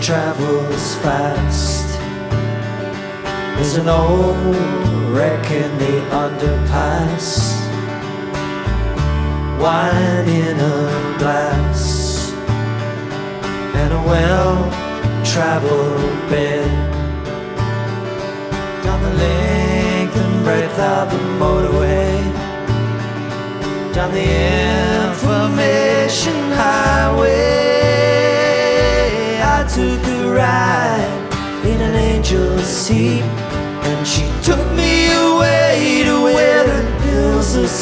travels fast. There's an old wreck in the underpass, wine in a glass, and a well-traveled bed. Down the length and breadth of the motorway, down the information highway, I took a ride in an angel's seat, and she took me away to where the hills are